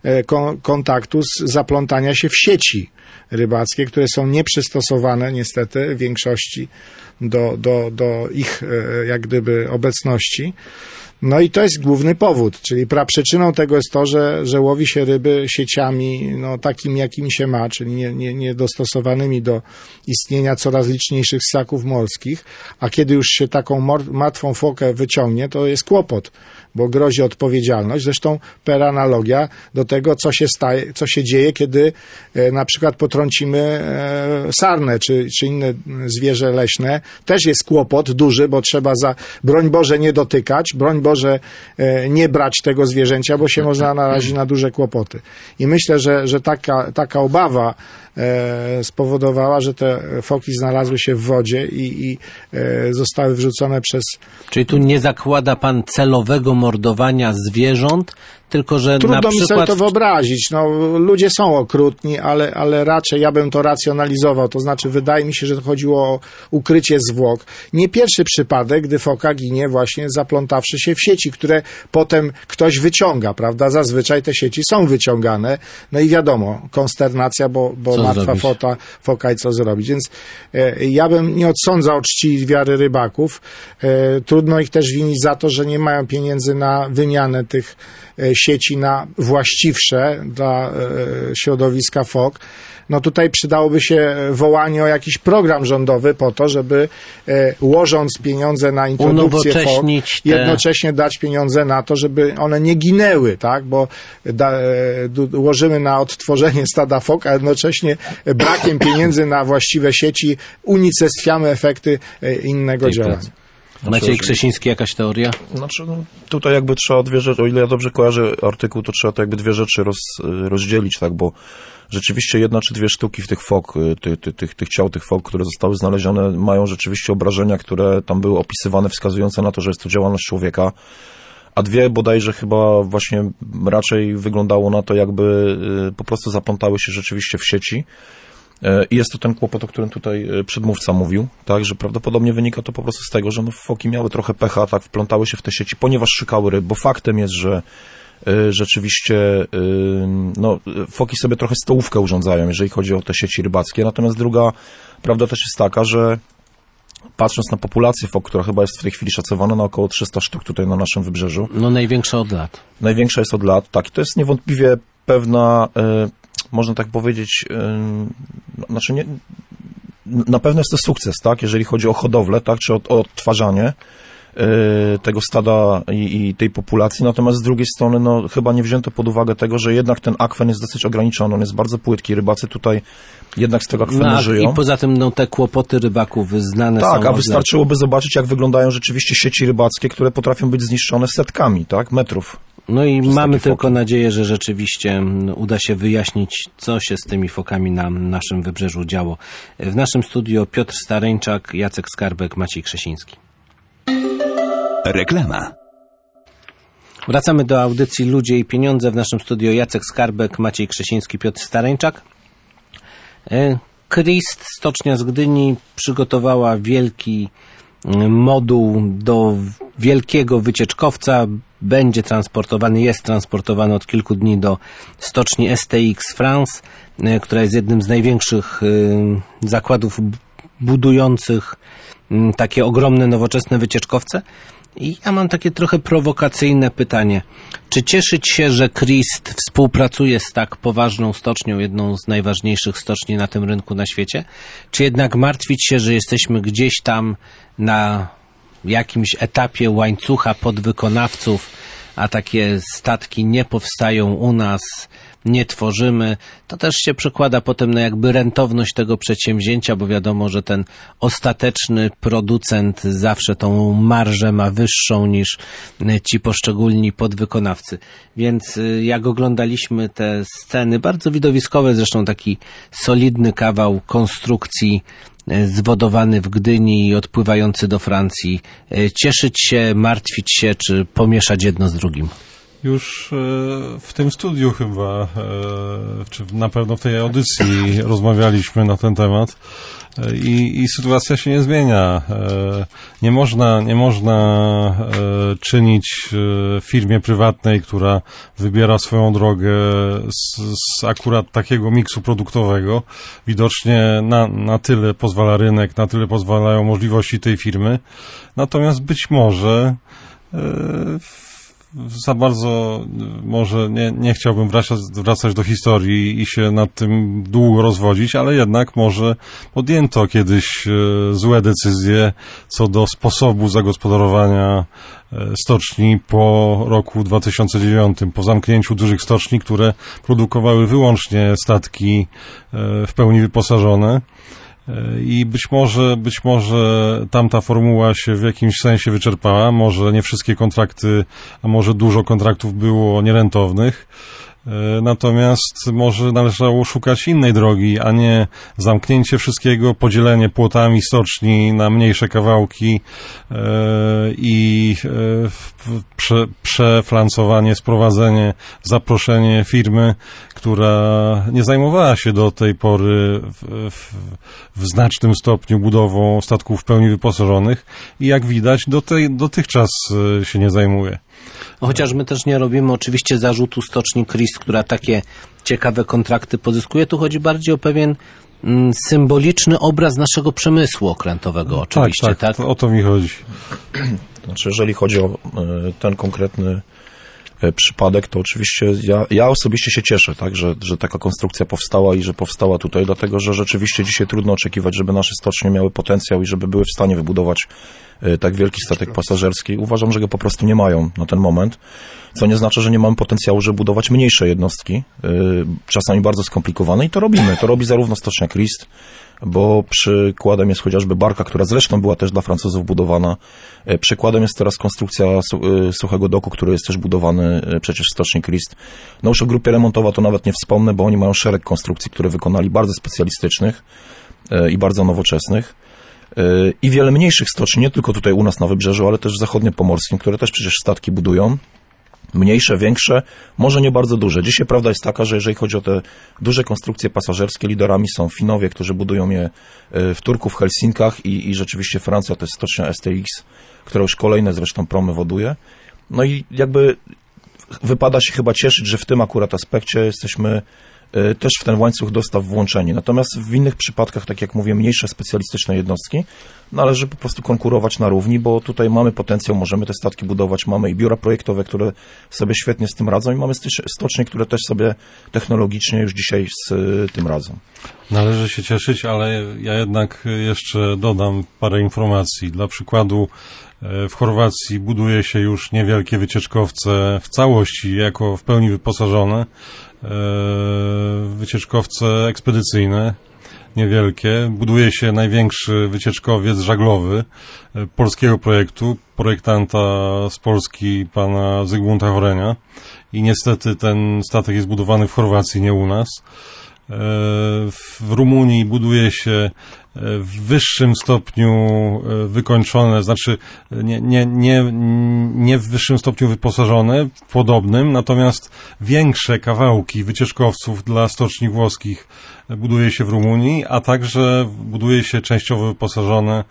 kontaktu z zaplątania się w sieci rybackie, które są nieprzystosowane niestety w większości do, do, do ich jak gdyby obecności. No i to jest główny powód, czyli praprzyczyną tego jest to, że, że łowi się ryby sieciami no, takimi, jakimi się ma, czyli nie, nie, niedostosowanymi do istnienia coraz liczniejszych ssaków morskich, a kiedy już się taką mor- martwą fokę wyciągnie, to jest kłopot, bo grozi odpowiedzialność. Zresztą per analogia do tego, co się staje, co się dzieje, kiedy e, na przykład potrącimy e, sarnę, czy, czy inne zwierzę leśne. Też jest kłopot duży, bo trzeba za, broń Boże nie dotykać, broń Boże e, nie brać tego zwierzęcia, bo się można narazić na duże kłopoty. I myślę, że, że taka, taka obawa e, spowodowała, że te foki znalazły się w wodzie i, i e, zostały wrzucone przez... Czyli tu nie zakłada pan celowego mordowania zwierząt, tylko że Trudno na mi przykład... sobie to wyobrazić. No, ludzie są okrutni, ale, ale raczej ja bym to racjonalizował. To znaczy, wydaje mi się, że to chodziło o ukrycie zwłok. Nie pierwszy przypadek, gdy foka ginie właśnie zaplątawszy się w sieci, które potem ktoś wyciąga, prawda? Zazwyczaj te sieci są wyciągane. No i wiadomo, konsternacja, bo, bo martwa fota, foka i co zrobić. Więc e, ja bym nie odsądzał czci i wiary rybaków. E, trudno ich też winić za to, że nie mają pieniędzy na wymianę tych sieci na właściwsze dla e, środowiska fok. No tutaj przydałoby się wołanie o jakiś program rządowy po to, żeby e, łożąc pieniądze na introdukcję fok, te... jednocześnie dać pieniądze na to, żeby one nie ginęły, tak? Bo da, e, łożymy na odtworzenie stada fok, a jednocześnie brakiem pieniędzy na właściwe sieci unicestwiamy efekty e, innego Tej działania. pracy. Maciej Krzesiński, jakaś teoria? Znaczy, no, tutaj jakby trzeba dwie rzeczy, o ile ja dobrze kojarzę artykuł, to trzeba to jakby dwie rzeczy roz, rozdzielić, tak, bo rzeczywiście jedna czy dwie sztuki w tych fok, ty, ty, tych, tych ciał, tych fok, które zostały znalezione, mają rzeczywiście obrażenia, które tam były opisywane, wskazujące na to, że jest to działalność człowieka, a dwie bodajże chyba właśnie raczej wyglądało na to, jakby po prostu zaplątały się rzeczywiście w sieci. I jest to ten kłopot, o którym tutaj przedmówca mówił, tak, że prawdopodobnie wynika to po prostu z tego, że no, foki miały trochę pecha, tak, wplątały się w te sieci, ponieważ szykały ryb, bo faktem jest, że y, rzeczywiście y, no, foki sobie trochę stołówkę urządzają, jeżeli chodzi o te sieci rybackie, natomiast druga, prawda też jest taka, że patrząc na populację fok, która chyba jest w tej chwili szacowana na około trzysta sztuk tutaj na naszym wybrzeżu. No największa od lat. Największa jest od lat, tak. I to jest niewątpliwie pewna, y, można tak powiedzieć, y, znaczy nie, na pewno jest to sukces, tak, jeżeli chodzi o hodowlę, tak, czy o, o odtwarzanie y, tego stada i, i tej populacji. Natomiast z drugiej strony, no, chyba nie wzięto pod uwagę tego, że jednak ten akwen jest dosyć ograniczony, on jest bardzo płytki. Rybacy tutaj jednak z tego akwenu No, żyją. i poza tym no, te kłopoty rybaków znane są. Tak, a od wystarczyłoby zobaczyć, jak wyglądają rzeczywiście sieci rybackie, które potrafią być zniszczone setkami, tak, metrów. No i Przez mamy takie tylko foki. nadzieję, że rzeczywiście uda się wyjaśnić, co się z tymi fokami na naszym wybrzeżu działo. W naszym studio Piotr Stareńczak, Jacek Skarbek, Maciej Krzesiński. Reklama. Wracamy do audycji Ludzie i Pieniądze. W naszym studio Jacek Skarbek, Maciej Krzesiński, Piotr Stareńczak. Christ, stocznia z Gdyni, przygotowała wielki moduł do wielkiego wycieczkowca. Będzie transportowany, jest transportowany od kilku dni do stoczni S T X France, która jest jednym z największych zakładów budujących takie ogromne, nowoczesne wycieczkowce. I ja mam takie trochę prowokacyjne pytanie. Czy cieszyć się, że Christ współpracuje z tak poważną stocznią, jedną z najważniejszych stoczni na tym rynku na świecie? Czy jednak martwić się, że jesteśmy gdzieś tam na jakimś etapie łańcucha podwykonawców, a takie statki nie powstają u nas, nie tworzymy? To też się przekłada potem na jakby rentowność tego przedsięwzięcia, bo wiadomo, że ten ostateczny producent zawsze tą marżę ma wyższą niż ci poszczególni podwykonawcy. Więc jak oglądaliśmy te sceny, bardzo widowiskowe, zresztą taki solidny kawał konstrukcji zwodowany w Gdyni i odpływający do Francji, cieszyć się, martwić się, czy pomieszać jedno z drugim? Już w tym studiu chyba, czy na pewno w tej audycji rozmawialiśmy na ten temat i, i sytuacja się nie zmienia. Nie można, nie można czynić firmie prywatnej, która wybiera swoją drogę z, z akurat takiego miksu produktowego. Widocznie na, na tyle pozwala rynek, na tyle pozwalają możliwości tej firmy. Natomiast być może za bardzo może nie, nie chciałbym wracać, wracać do historii i się nad tym długo rozwodzić, ale jednak może podjęto kiedyś złe decyzje co do sposobu zagospodarowania stoczni po roku dwa tysiące dziewiątym, po zamknięciu dużych stoczni, które produkowały wyłącznie statki w pełni wyposażone. I być może, być może tamta formuła się w jakimś sensie wyczerpała, może nie wszystkie kontrakty, a może dużo kontraktów było nierentownych. Natomiast może należało szukać innej drogi, a nie zamknięcie wszystkiego, podzielenie płotami stoczni na mniejsze kawałki i prze, przeflancowanie, sprowadzenie, zaproszenie firmy, która nie zajmowała się do tej pory w, w, w znacznym stopniu budową statków w pełni wyposażonych i jak widać do tej, dotychczas się nie zajmuje. Chociaż my też nie robimy oczywiście zarzutu stoczni Christ, która takie ciekawe kontrakty pozyskuje. Tu chodzi bardziej o pewien mm, symboliczny obraz naszego przemysłu okrętowego oczywiście. Tak, tak, tak? o to mi chodzi. Znaczy, jeżeli chodzi o ten konkretny przypadek, to oczywiście ja, ja osobiście się cieszę, tak, że, że taka konstrukcja powstała i że powstała tutaj, dlatego że rzeczywiście dzisiaj trudno oczekiwać, żeby nasze stocznie miały potencjał i żeby były w stanie wybudować tak wielki statek pasażerski. Uważam, że go po prostu nie mają na ten moment, co nie znaczy, że nie mamy potencjału, żeby budować mniejsze jednostki, czasami bardzo skomplikowane i to robimy. To robi zarówno stocznia Christ, bo przykładem jest chociażby barka, która zresztą była też dla Francuzów budowana. Przykładem jest teraz konstrukcja suchego doku, który jest też budowany przecież w stoczni Christ. No już o grupie remontowa to nawet nie wspomnę, bo oni mają szereg konstrukcji, które wykonali bardzo specjalistycznych i bardzo nowoczesnych. I wiele mniejszych stoczni, nie tylko tutaj u nas na Wybrzeżu, ale też w zachodniopomorskim, które też przecież statki budują. Mniejsze, większe, może nie bardzo duże. Dzisiaj prawda jest taka, że jeżeli chodzi o te duże konstrukcje pasażerskie, liderami są Finowie, którzy budują je w Turku, w Helsinkach i, i rzeczywiście Francja to jest stocznia S T X, która już kolejne zresztą promy woduje. No i jakby wypada się chyba cieszyć, że w tym akurat aspekcie jesteśmy też w ten łańcuch dostaw włączeni. Natomiast w innych przypadkach, tak jak mówię, mniejsze specjalistyczne jednostki, należy po prostu konkurować na równi, bo tutaj mamy potencjał, możemy te statki budować, mamy i biura projektowe, które sobie świetnie z tym radzą i mamy stocznie, które też sobie technologicznie już dzisiaj z tym radzą. Należy się cieszyć, ale ja jednak jeszcze dodam parę informacji. Dla przykładu w Chorwacji buduje się już niewielkie wycieczkowce w całości, jako w pełni wyposażone, wycieczkowce ekspedycyjne, niewielkie. Buduje się największy wycieczkowiec żaglowy polskiego projektu, projektanta z Polski, pana Zygmunta Chorenia. I niestety ten statek jest budowany w Chorwacji, nie u nas. W Rumunii buduje się w wyższym stopniu wykończone, znaczy nie, nie, nie, nie w wyższym stopniu wyposażone, w podobnym, natomiast większe kawałki wycieczkowców dla stoczni włoskich buduje się w Rumunii, a także buduje się częściowo wyposażone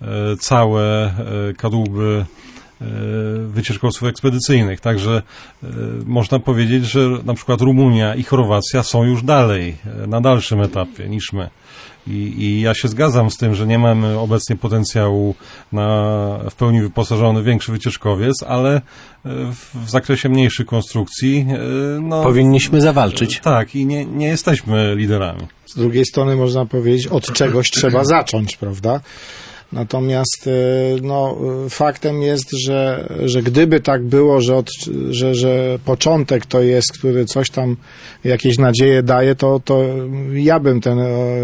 całe kadłuby wycieczkowców ekspedycyjnych. Także e, można powiedzieć, że na przykład Rumunia i Chorwacja są już dalej, na dalszym etapie niż my. I, I ja się zgadzam z tym, że nie mamy obecnie potencjału na w pełni wyposażony większy wycieczkowiec, ale w, w zakresie mniejszych konstrukcji e, no, powinniśmy zawalczyć. Tak, i nie, nie jesteśmy liderami. Z drugiej strony można powiedzieć, od czegoś trzeba zacząć, prawda? Natomiast no, faktem jest, że, że gdyby tak było, że, od, że, że początek to jest, który coś tam, jakieś nadzieje daje, to, to ja bym ten,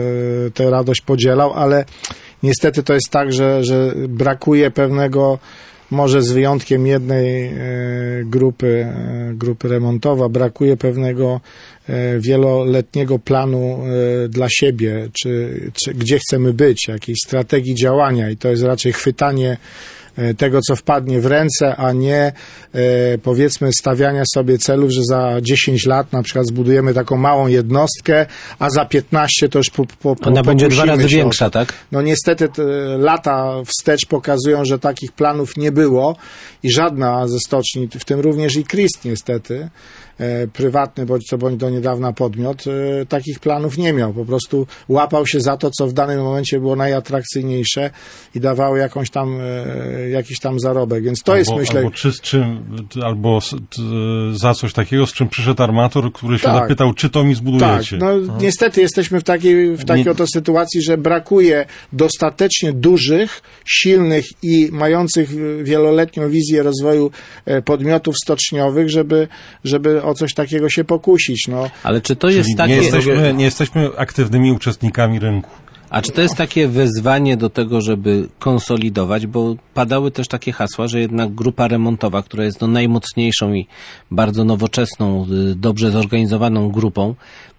tę radość podzielał, ale niestety to jest tak, że, że brakuje pewnego, może z wyjątkiem jednej grupy, grupy remontowa, brakuje pewnego wieloletniego planu dla siebie, czy, czy gdzie chcemy być, jakiejś strategii działania i to jest raczej chwytanie tego, co wpadnie w ręce, a nie powiedzmy stawiania sobie celów, że za dziesięć lat na przykład zbudujemy taką małą jednostkę, a za piętnaście to już po, po, po, ona będzie dwa razy się większa, tak? No niestety te lata wstecz pokazują, że takich planów nie było i żadna ze stoczni, w tym również i Christ niestety, prywatny bądź co bądź do niedawna podmiot, takich planów nie miał. Po prostu łapał się za to, co w danym momencie było najatrakcyjniejsze i dawało jakąś tam, jakiś tam zarobek. Więc to albo, jest, myślę... Albo, czy, z czym, albo z, t, za coś takiego, z czym przyszedł armator, który się tak, zapytał, czy to mi zbudujecie. Tak, no hmm. niestety jesteśmy w takiej, w takiej oto sytuacji, że brakuje dostatecznie dużych, silnych i mających wieloletnią wizję rozwoju podmiotów stoczniowych, żeby, żeby o coś takiego się pokusić. No. Ale czy to jest Czyli takie... Nie jesteśmy, nie jesteśmy aktywnymi uczestnikami rynku. A czy to jest takie wezwanie do tego, żeby konsolidować, bo padały też takie hasła, że jednak grupa remontowa, która jest no najmocniejszą i bardzo nowoczesną, dobrze zorganizowaną grupą,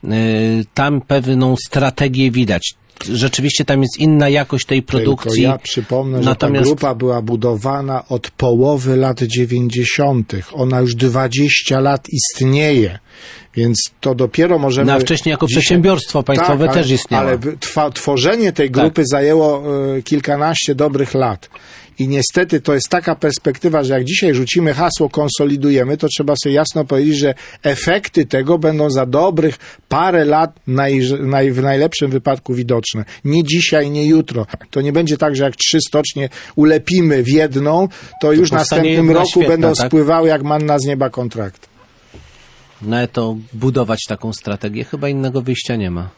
tam pewną strategię widać. Rzeczywiście tam jest inna jakość tej produkcji. Tylko ja przypomnę, że Natomiast... ta grupa była budowana od połowy lat dziewięćdziesiątych. Ona już dwadzieścia lat istnieje, więc to dopiero możemy... No a wcześniej jako dzisiaj... przedsiębiorstwo państwowe tak, ale, też istniało. Ale twa, tworzenie tej grupy tak. zajęło y, kilkanaście dobrych lat. I niestety to jest taka perspektywa, że jak dzisiaj rzucimy hasło konsolidujemy, to trzeba sobie jasno powiedzieć, że efekty tego będą za dobrych parę lat naj, naj, w najlepszym wypadku widoczne. Nie dzisiaj, nie jutro. To nie będzie tak, że jak trzy stocznie ulepimy w jedną, to już w następnym roku świetna, będą tak? spływały jak manna z nieba kontrakty. No ale to budować taką strategię, chyba innego wyjścia nie ma.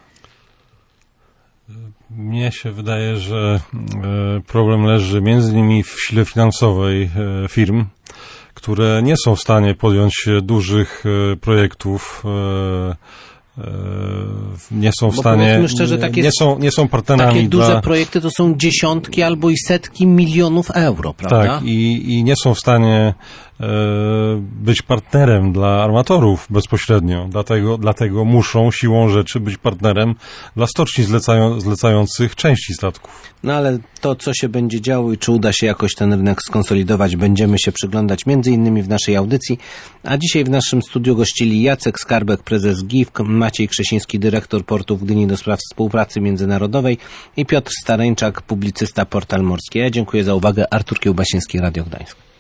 Mnie się wydaje, że problem leży między innymi w sile finansowej firm, które nie są w stanie podjąć się dużych projektów, nie są w Bo stanie, szczerze, takie, nie, są, nie są partnerami. Takie duże dla... projekty to są dziesiątki albo i setki milionów euro, prawda? Tak, i, i nie są w stanie e, być partnerem dla armatorów bezpośrednio, dlatego, dlatego muszą siłą rzeczy być partnerem dla stoczni zlecają, zlecających części statków. No ale to, co się będzie działo i czy uda się jakoś ten rynek skonsolidować, będziemy się przyglądać między innymi w naszej audycji. A dzisiaj w naszym studiu gościli Jacek Skarbek, prezes G I F, Maciej Krzesiński, dyrektor portu w Gdyni do spraw współpracy międzynarodowej i Piotr Stareńczak, publicysta Portal Morski. Ja dziękuję za uwagę. Artur Kiełbasiński, Radio Gdańsk.